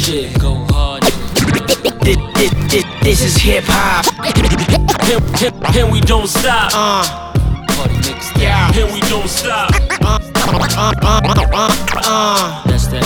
shit. Go hard, This is hip hop. And we don't stop. Party niggas, yeah. And we don't stop. That's that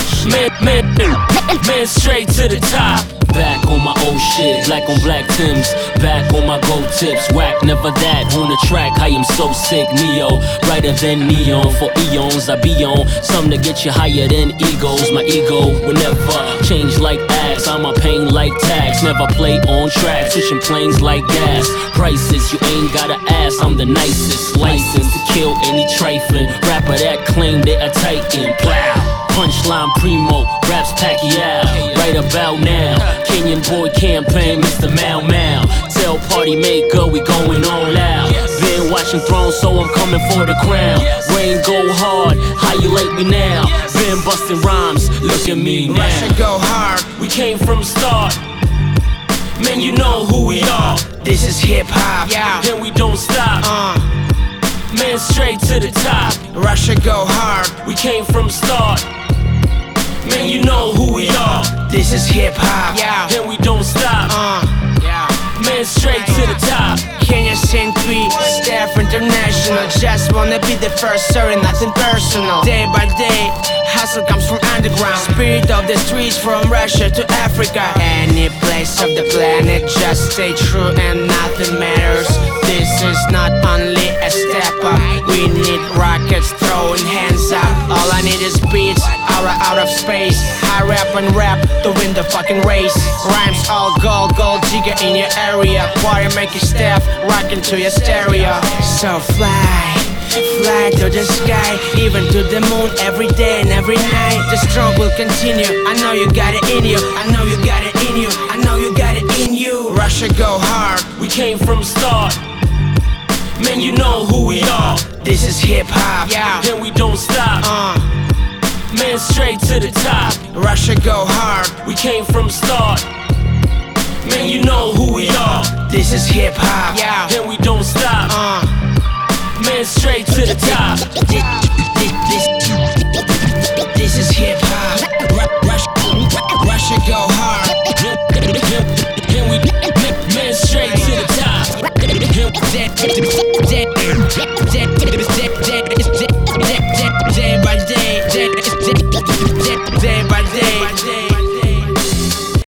shit. Man, straight to the top. Back on my old shit, black on black Timbs. Back on my gold tips, whack, never that. On the track, I am so sick, Neo. Brighter than neon, for eons I be on. Something to get you higher than egos. My ego will never change like ass. I'm a pain like tax, never play on track. Switching planes like gas. Prices, you ain't gotta ask. I'm the nicest, licensed to kill any trifling rapper that claim they a titan. Plow. Punchline primo, raps Pacquiao. Right about now, Kenyan boy campaign, Mr. Mau Mau. Tell party maker we going all out. Been watching Thrones, so I'm coming for the crown. Rain go hard, how you like me now? Been busting rhymes, look at me now. Russia go hard. We came from the start. Man, you know who we are. This is hip hop. Yeah. And we don't stop. Man, straight to the top. Russia go hard. We came from the start. Man, you know who we are. This is hip hop. Yeah. And we don't stop. Man, straight to the top. Kenya St. Pete, Staff International. Just wanna be the first, sorry, nothing personal. Day by day, hustle comes from underground. Spirit of the streets from Russia to Africa. Any place of the planet, just stay true and nothing matters. This is not only a step up. We need rockets throwing hands up. All I need is beats, aura out of space. I rap and rap to win the fucking race. Rhymes all gold, gold digger in your area. Party making staff, rocking to your stereo. So fly to the sky, even to the moon, every day and every night. The struggle will continue. I know you got it in you. I know you got it in you. I know you got it in you. Russia go hard. We came from the start. Man, you know who we are. This is hip hop. Yeah. And we don't stop. Man, straight to the top. Russia go hard. We came from the start. Man, you know who we are. This is hip hop. Yeah. And we don't stop. Man, straight to the top. This is hip hop. Russia go hard.